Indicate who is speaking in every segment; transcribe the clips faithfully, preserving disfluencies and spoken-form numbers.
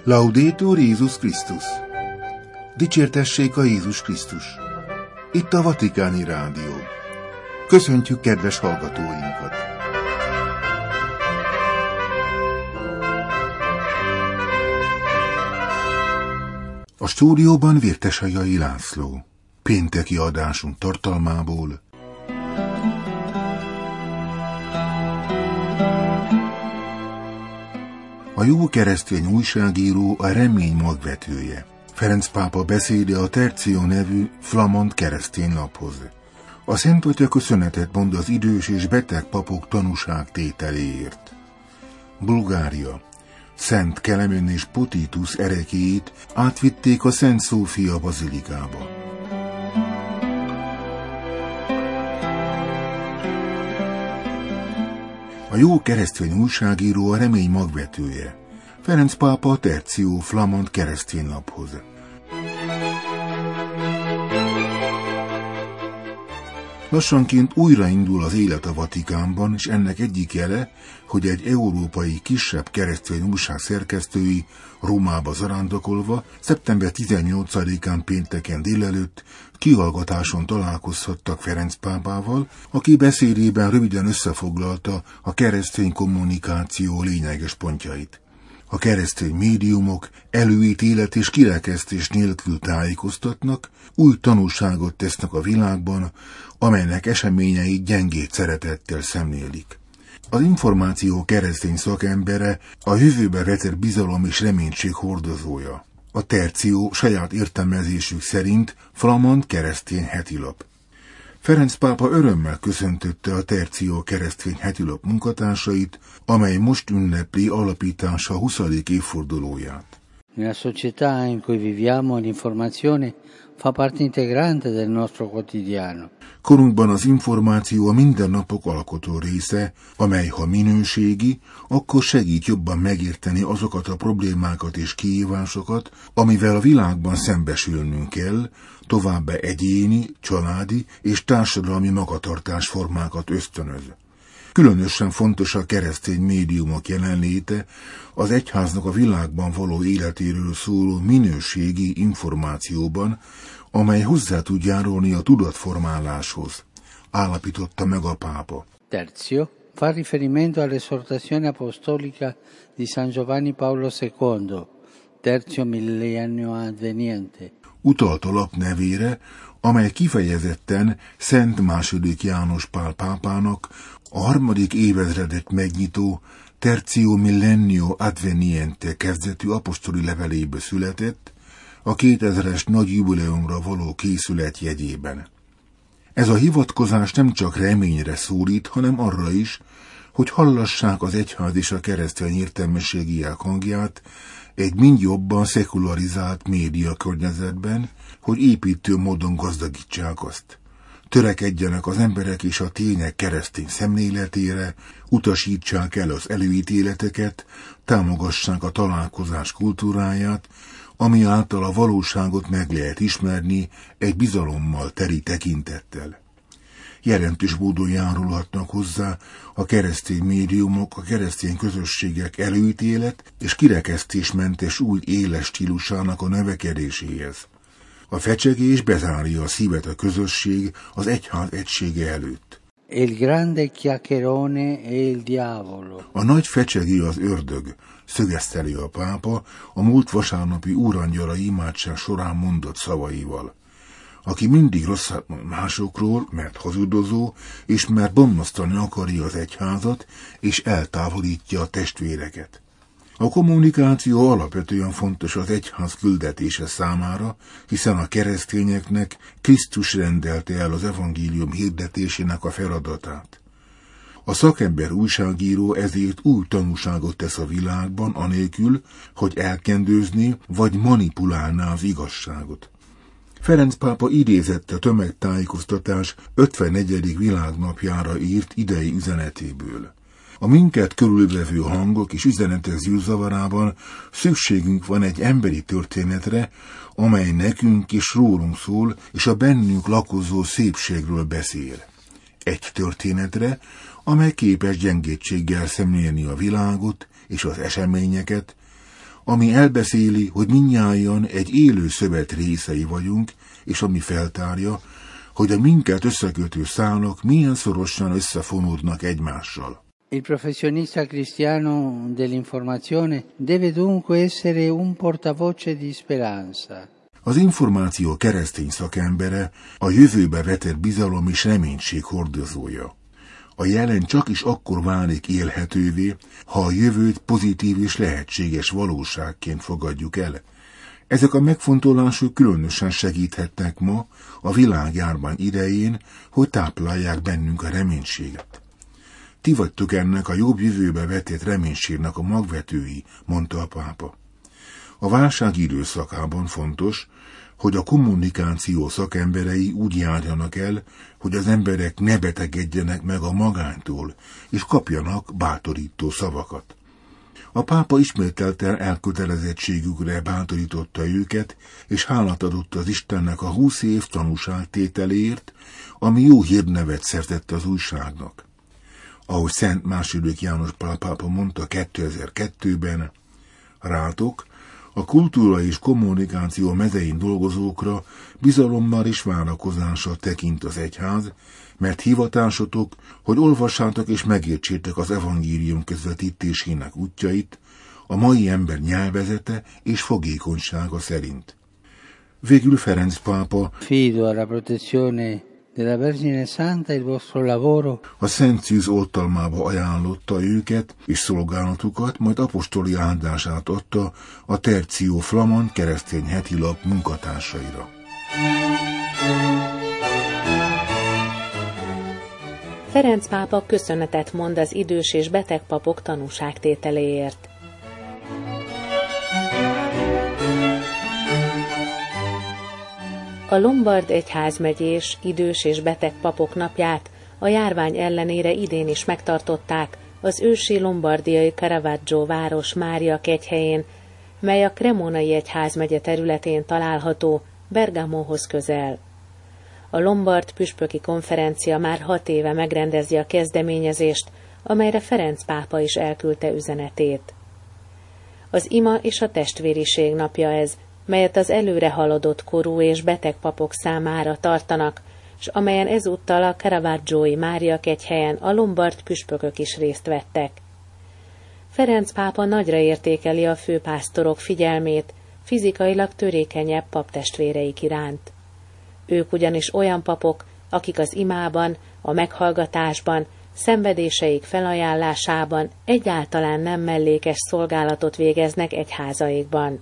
Speaker 1: Laudetur Jézus Krisztus! Dicsértessék a Jézus Krisztus! Itt a Vatikáni Rádió. Köszöntjük kedves hallgatóinkat! A stúdióban Vértesajai László. Pénteki adásunk tartalmából. A jó keresztény újságíró a remény magvetője. Ferenc pápa beszéde a Tertio nevű flamand keresztény laphoz. A Szent Atya köszönetet mond az idős és beteg papok tanúságtételéért. Bulgária. Szent Kelemen és Potitus erekéit átvitték a Szent Szófia bazilikába. A jó keresztény újságíró a remény magvetője. Ferenc pápa a Tertio flamand keresztény laphoz. Lassanként újraindul az élet a Vatikánban, és ennek egyik jele, hogy egy európai kisebb keresztény újság szerkesztői Rómába zarándokolva szeptember tizennyolcadikán pénteken délelőtt kihallgatáson találkozhattak Ferenc pápával, aki beszédében röviden összefoglalta a keresztény kommunikáció lényeges pontjait. A keresztény médiumok előítélet és kirekesztés nélkül tájékoztatnak, új tanúságot tesznek a világban, amelynek eseményeit gyengét szeretettel szemlélik. Az információ keresztény szakembere a jövőbe vetett bizalom és reménység hordozója. A Tertio saját értelmezésük szerint flamand keresztény hetilap. Ferenc pápa örömmel köszöntötte a Tertio keresztény hetilap munkatársait, amely most ünnepli alapítása huszadik évfordulóját.
Speaker 2: Nella società in cui viviamo l'informazione fa parte integrante del nostro quotidiano.
Speaker 1: Korunkban az információ a mindennapok alkotó része, amely ha minőségi, akkor segít jobban megérteni azokat a problémákat és kihívásokat, amivel a világban szembesülnünk kell, továbbá egyéni, családi és társadalmi magatartás formákat ösztönöz. Különösen fontos a keresztény médiumok jelenléte az egyháznak a világban való életéről szóló minőségi információban, amely hozzá tud járulni a tudatformáláshoz, állapította meg a pápa.
Speaker 2: Tertio fa riferimento all'esortazione apostolica di San Giovanni Paolo secondo, Tertio millennio adveniente.
Speaker 1: Utalt a lap nevére, amely kifejezetten Szent második János Pál pápának a harmadik évezredet megnyitó Tertio millennio adveniente kezdetű apostoli levelébe született, a kétezres nagy jubileumra való készület jegyében. Ez a hivatkozás nem csak reményre szólít, hanem arra is, hogy hallassák az egyház és a keresztény értelmiségiek hangját egy mind jobban szekularizált média környezetben, hogy építő módon gazdagítsák azt. Törekedjenek az emberek és a tények keresztény szemléletére, utasítsák el az előítéleteket, támogassák a találkozás kultúráját, ami által a valóságot meg lehet ismerni egy bizalommal teri tekintettel. Jelentős módon járulhatnak hozzá a keresztény médiumok, a keresztény közösségek előítélet és kirekesztésmentes új éles stílusának a növekedéséhez. A fecsegés bezárja a szívet a közösség az egyház egysége előtt.
Speaker 2: Il grande chiacchierone è il diavolo.
Speaker 1: A nagy fecsegő az ördög, szögeszteli a pápa a múlt vasárnapi úrangyala imádság során mondott szavaival. Aki mindig rosszat mond másokról, mert hazudozó, és mert bomlasztani akarja az egyházat, és eltávolítja a testvéreket. A kommunikáció alapvetően fontos az egyház küldetése számára, hiszen a keresztényeknek Krisztus rendelte el az evangélium hirdetésének a feladatát. A szakember újságíró ezért új tanúságot tesz a világban, anélkül, hogy elkendőzné vagy manipulálná az igazságot. Ferenc pápa idézett a tömegtájékoztatás ötvennegyedik világnapjára írt idei üzenetéből. A minket körülvevő hangok és üzenetek zűrzavarában szükségünk van egy emberi történetre, amely nekünk és rólunk szól, és a bennünk lakozó szépségről beszél. Egy történetre, amely képes gyengétséggel szemlélni a világot és az eseményeket, ami elbeszéli, hogy mindnyájan egy élő szövet részei vagyunk, és ami feltárja, hogy a minket összekötő szálak milyen szorosan összefonódnak egymással.
Speaker 2: Il professionista cristiano dell'informazione deve dunque essere un portavoce di speranza.
Speaker 1: Az információ keresztény szakembere a jövőbe vetett bizalom és reménység hordozója. A jelen csak is akkor válik élhetővé, ha a jövőt pozitív és lehetséges valóságként fogadjuk el. Ezek a megfontolások különösen segíthetnek ma a világjárvány idején, hogy táplálják bennünk a reménységet. Ti vagytok ennek a jobb jövőbe vetett reménységnek a magvetői, mondta a pápa. A válság időszakában fontos, hogy a kommunikáció szakemberei úgy járjanak el, hogy az emberek ne betegedjenek meg a magánytól, és kapjanak bátorító szavakat. A pápa ismételten elkötelezettségükre bátorította őket, és hálát adott az Istennek a húsz év tanúságtételéért, ami jó hírnevet szertett az újságnak. Ahogy Szent második János Pál pápa mondta kétezer-kettőben, rátok, a kultúra és kommunikáció mezein dolgozókra bizalommal és várakozással tekint az egyház, mert hivatásotok, hogy olvassátok és megértsétek az evangélium közvetítésének útjait, a mai ember nyelvezete és fogékonysága szerint. Végül Ferenc pápa
Speaker 2: Fido alla protezione della Vergine Santa il vostro lavoro.
Speaker 1: A Szent Szűz oltalmába ajánlotta őket és szolgálatukat, majd apostoli áldását adta a Tertio flamand keresztény hetilap munkatársaira.
Speaker 3: Ferenc pápa köszönetet mond az idős és beteg papok tanúságtételéért. A Lombard egyházmegyés idős és beteg papok napját a járvány ellenére idén is megtartották az ősi lombardiai Caravaggio város Mária kegyhelyén, mely a Cremonai egyházmegye területén található, Bergamóhoz közel. A Lombard püspöki konferencia már hat éve megrendezi a kezdeményezést, amelyre Ferenc pápa is elküldte üzenetét. Az ima és a testvériség napja ez, melyet az előre haladott korú és beteg papok számára tartanak, s amelyen ezúttal a Caravaggiói Mária kegyhelyen a lombard püspökök is részt vettek. Ferenc pápa nagyra értékeli a főpásztorok figyelmét fizikailag törékenyebb paptestvéreik iránt. Ők ugyanis olyan papok, akik az imában, a meghallgatásban, szenvedéseik felajánlásában egyáltalán nem mellékes szolgálatot végeznek egyházaikban.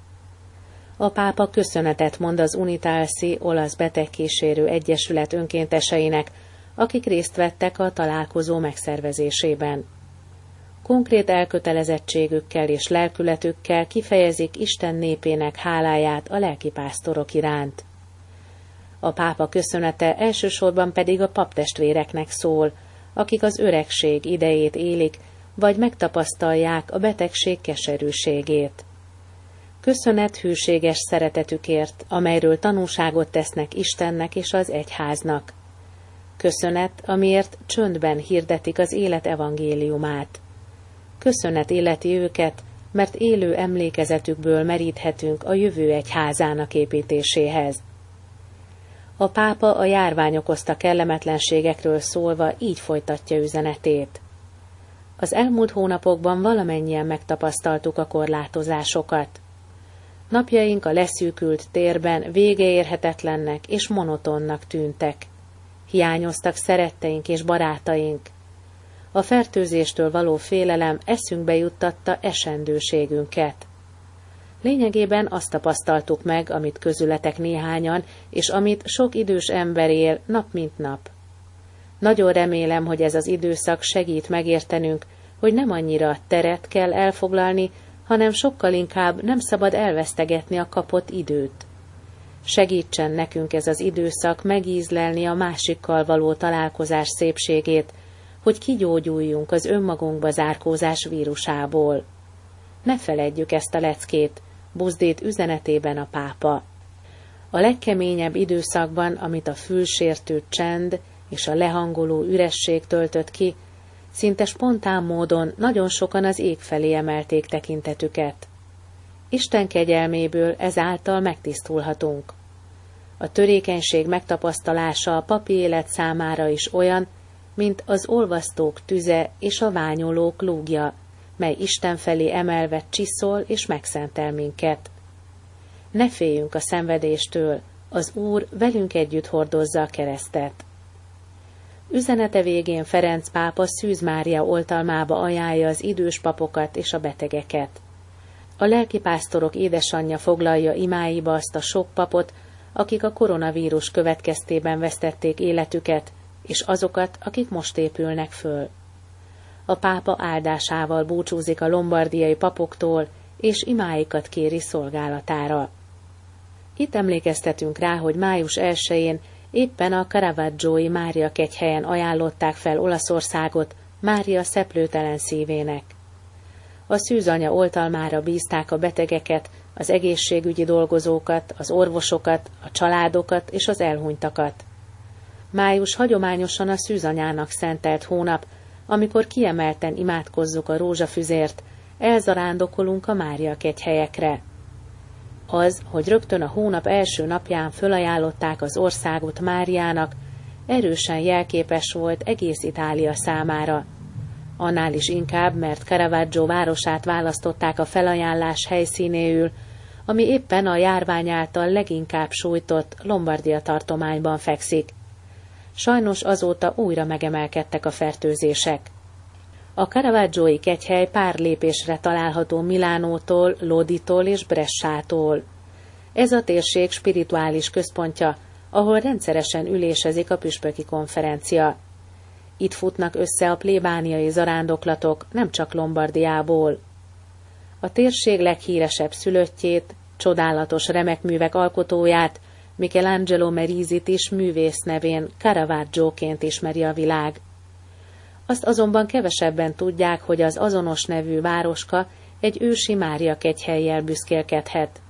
Speaker 3: A pápa köszönetet mond az Unitalsi olasz betegkísérő egyesület önkénteseinek, akik részt vettek a találkozó megszervezésében. Konkrét elkötelezettségükkel és lelkületükkel kifejezik Isten népének háláját a lelkipásztorok iránt. A pápa köszönete elsősorban pedig a paptestvéreknek szól, akik az öregség idejét élik, vagy megtapasztalják a betegség keserűségét. Köszönet hűséges szeretetükért, amelyről tanúságot tesznek Istennek és az egyháznak. Köszönet, amiért csöndben hirdetik az élet evangéliumát. Köszönet illeti őket, mert élő emlékezetükből meríthetünk a jövő egyházának építéséhez. A pápa a járvány okozta kellemetlenségekről szólva így folytatja üzenetét. Az elmúlt hónapokban valamennyien megtapasztaltuk a korlátozásokat. Napjaink a leszűkült térben végeérhetetlennek és monotonnak tűntek. Hiányoztak szeretteink és barátaink. A fertőzéstől való félelem eszünkbe juttatta esendőségünket. Lényegében azt tapasztaltuk meg, amit közületek néhányan, és amit sok idős ember él nap mint nap. Nagyon remélem, hogy ez az időszak segít megértenünk, hogy nem annyira teret kell elfoglalni, hanem sokkal inkább nem szabad elvesztegetni a kapott időt. Segítsen nekünk ez az időszak megízlelni a másikkal való találkozás szépségét, hogy kigyógyuljunk az önmagunkba zárkózás vírusából. Ne feledjük ezt a leckét, buzdít üzenetében a pápa. A legkeményebb időszakban, amit a fülsértő csend és a lehangoló üresség töltött ki, szinte spontán módon nagyon sokan az ég felé emelték tekintetüket. Isten kegyelméből ezáltal megtisztulhatunk. A törékenység megtapasztalása a papi élet számára is olyan, mint az olvasztók tüze és a ványolók lúgja, mely Isten felé emelve csiszol és megszentel minket. Ne féljünk a szenvedéstől, az Úr velünk együtt hordozza a keresztet. Üzenete végén Ferenc pápa Szűz Mária oltalmába ajánlja az idős papokat és a betegeket. A lelkipásztorok édesanyja foglalja imáiba azt a sok papot, akik a koronavírus következtében vesztették életüket, és azokat, akik most épülnek föl. A pápa áldásával búcsúzik a lombardiai papoktól, és imáikat kéri szolgálatára. Itt emlékeztetünk rá, hogy május elsején éppen a Caravaggiói Mária kegyhelyen ajánlották fel Olaszországot Mária szeplőtelen szívének. A szűzanya oltalmára bízták a betegeket, az egészségügyi dolgozókat, az orvosokat, a családokat és az elhunytakat. Május hagyományosan a szűzanyának szentelt hónap, amikor kiemelten imádkozzuk a rózsafüzért, elzarándokolunk a Mária kegyhelyekre. Az, hogy rögtön a hónap első napján fölajánlották az országot Máriának, erősen jelképes volt egész Itália számára. Annál is inkább, mert Caravaggio városát választották a felajánlás helyszínéül, ami éppen a járvány által leginkább sújtott Lombardia tartományban fekszik. Sajnos azóta újra megemelkedtek a fertőzések. A Caravaggiói kegyhely pár lépésre található Milánótól, Loditól és Bressától. Ez a térség spirituális központja, ahol rendszeresen ülésezik a püspöki konferencia. Itt futnak össze a plébániai zarándoklatok, nem csak Lombardiából. A térség leghíresebb szülöttjét, csodálatos remekművek alkotóját, Michelangelo Merizit is művész nevén Caravaggióként ismeri a világ. Azt azonban kevesebben tudják, hogy az azonos nevű városka egy ősi Mária kegyhellyel büszkélkedhet.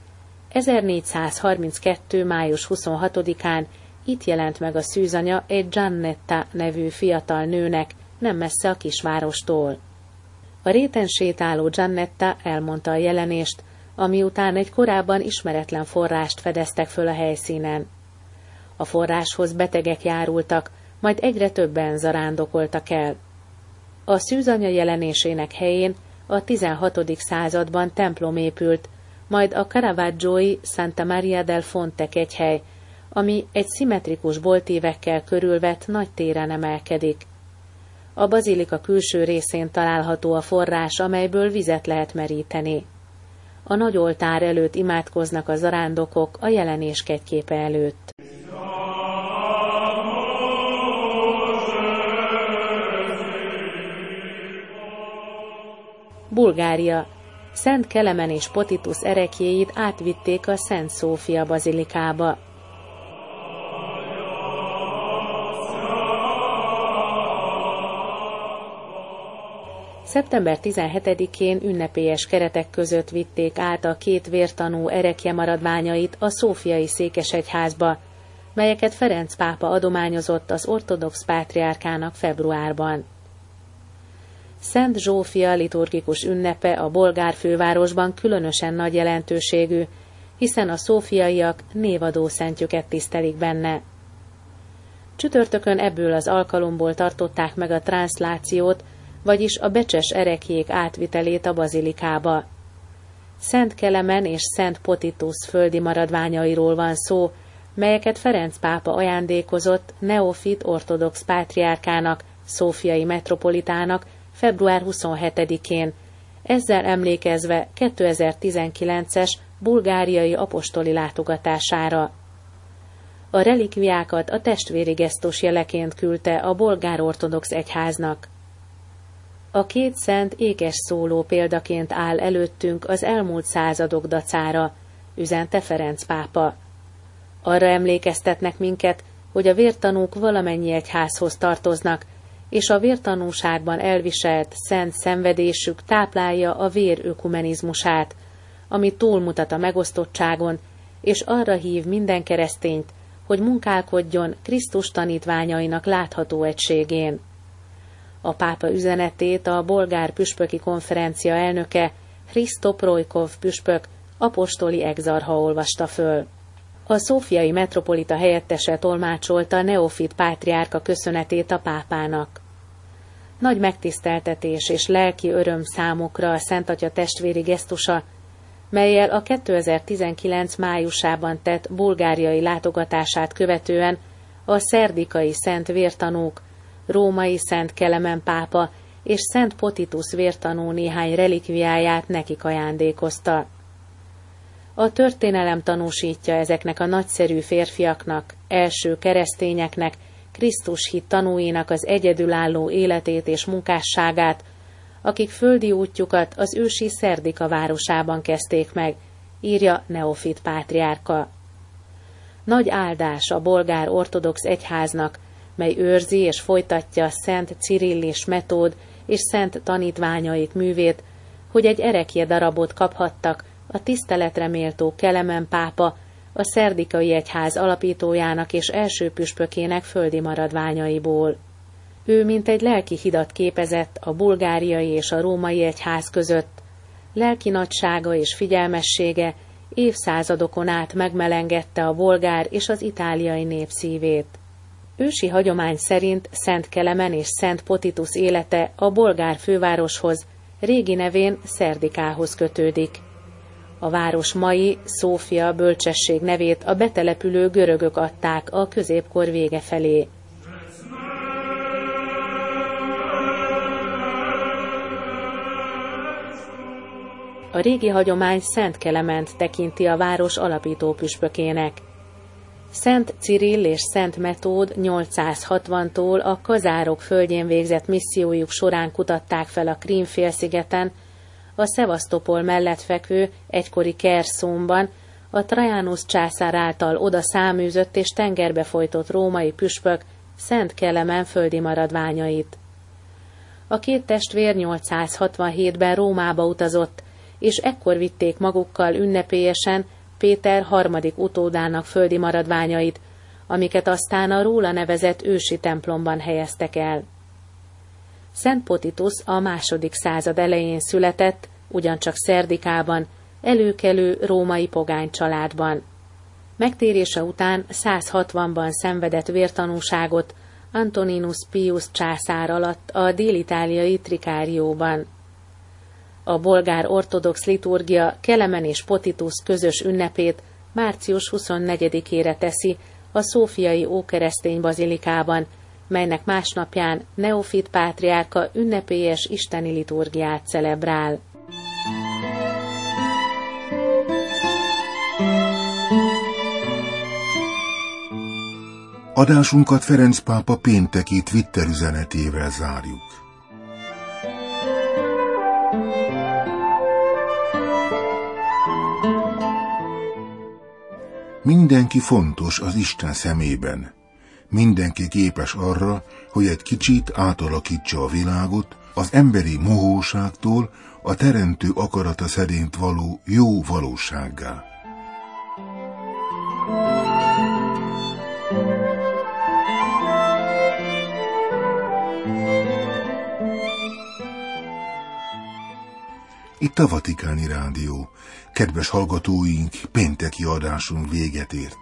Speaker 3: ezernégyszázharminckettő. május huszonhatodikán itt jelent meg a szűzanya egy Giannetta nevű fiatal nőnek, nem messze a kisvárostól. A réten sétáló Giannetta elmondta a jelenést, ami után egy korábban ismeretlen forrást fedeztek föl a helyszínen. A forráshoz betegek járultak, majd egyre többen zarándokoltak el. A szűzanya jelenésének helyén a tizenhatodik században templom épült, majd a Caravaggiói Santa Maria del Fonte kegyhely, ami egy szimmetrikus boltívekkel körülvett nagy téren emelkedik. A bazilika külső részén található a forrás, amelyből vizet lehet meríteni. A nagy oltár előtt imádkoznak a zarándokok a jelenés kegyképe előtt. Bulgária. Szent Kelemen és Potitus ereklyéit átvitték a Szent Szófia bazilikába. szeptember tizenhetedikén ünnepélyes keretek között vitték át a két vértanú erekje maradványait a szófiai székesegyházba, melyeket Ferenc pápa adományozott az ortodox pátriárkának februárban. Szent Zsófia liturgikus ünnepe a bolgár fővárosban különösen nagy jelentőségű, hiszen a szófiaiak névadó szentjüket tisztelik benne. Csütörtökön ebből az alkalomból tartották meg a transzlációt, vagyis a becses ereklyék átvitelét a bazilikába. Szent Kelemen és Szent Potitus földi maradványairól van szó, melyeket Ferenc pápa ajándékozott neofit ortodox pátriárkának, szófiai metropolitának február huszonhetedikén, ezzel emlékezve kétezer-tizenkilences bulgáriai apostoli látogatására. A relikviákat a testvéri gesztus jeleként küldte a bolgár ortodox egyháznak. A két szent ékes szóló példaként áll előttünk az elmúlt századok dacára, üzente Ferenc pápa. Arra emlékeztetnek minket, hogy a vértanúk valamennyi egyházhoz tartoznak, és a vértanúságban elviselt szent szenvedésük táplálja a vér ökumenizmusát, ami túlmutat a megosztottságon, és arra hív minden keresztényt, hogy munkálkodjon Krisztus tanítványainak látható egységén. A pápa üzenetét a bolgár püspöki konferencia elnöke, Hristo Projkov püspök, apostoli exarcha olvasta föl. A szófiai metropolita helyettese tolmácsolta Neofit pátriárka köszönetét a pápának. Nagy megtiszteltetés és lelki öröm számukra a Szent Atya testvéri gesztusa, mellyel a kétezer-tizenkilenc májusában tett bulgáriai látogatását követően a szerdikai szent vértanúk, római Szent Kelemen pápa és Szent Potitus vértanú néhány relikviáját nekik ajándékozta. A történelem tanúsítja ezeknek a nagyszerű férfiaknak, első keresztényeknek, Krisztus hit tanúinak az egyedülálló életét és munkásságát, akik földi útjukat az ősi Szerdika városában kezdték meg, írja Neofit pátriárka. Nagy áldás a bolgár ortodox egyháznak, mely őrzi és folytatja Szent Cirill és Metód és szent tanítványaik művét, hogy egy erekje darabot kaphattak a tiszteletre méltó Kelemen pápa, a szerdikai egyház alapítójának és első püspökének földi maradványaiból. Ő mint egy lelki hidat képezett a bulgáriai és a római egyház között, lelki nagysága és figyelmessége évszázadokon át megmelengette a bolgár és az itáliai nép szívét. Ősi hagyomány szerint Szent Kelemen és Szent Potitus élete a bolgár fővároshoz, régi nevén Szerdikához kötődik. A város mai Szófia bölcsesség nevét a betelepülő görögök adták a középkor vége felé. A régi hagyomány Szent Kelement tekinti a város alapító püspökének. Szent Cirill és Szent Metód nyolcszázhatvantól a kazárok földjén végzett missziójuk során kutatták fel a Krím-félszigeten, a Szevasztopol mellett fekvő egykori Kerszónban, a Trajanus császár által oda száműzött és tengerbe folytott római püspök Szent Kelemen földi maradványait. A két testvér nyolcszázhatvanhétben Rómába utazott, és ekkor vitték magukkal ünnepélyesen Péter harmadik utódának földi maradványait, amiket aztán a róla nevezett ősi templomban helyeztek el. Szent Potitus a második század elején született, ugyancsak Szerdikában, előkelő római pogány családban. Megtérése után százhatvanban szenvedett vértanúságot Antoninus Pius császár alatt a dél-itáliai Trikárióban. A bolgár ortodox liturgia Kelemen és Potitus közös ünnepét március huszonnegyedikére teszi a szófiai ókeresztény bazilikában, melynek másnapján Neofit pátriárka ünnepélyes isteni liturgiát celebrál.
Speaker 1: Adásunkat Ferenc pápa pénteki Twitter üzenetével zárjuk. Mindenki fontos az Isten szemében. Mindenki képes arra, hogy egy kicsit átalakítsa a világot az emberi mohóságtól a teremtő akarata szerint való jó valósággá. Itt a Vatikáni Rádió. Kedves hallgatóink, pénteki adásunk véget ért.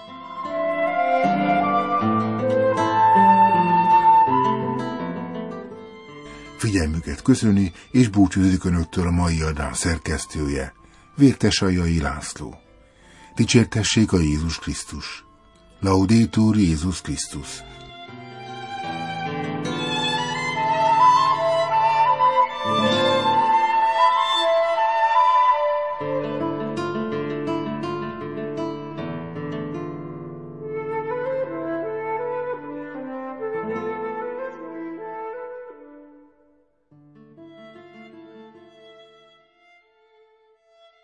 Speaker 1: Figyelmüket köszöni és búcsúzik Önöktől a mai adás szerkesztője, Vértesajai László. Dicsértessék a Jézus Krisztus. Laudetur Jézus Krisztus.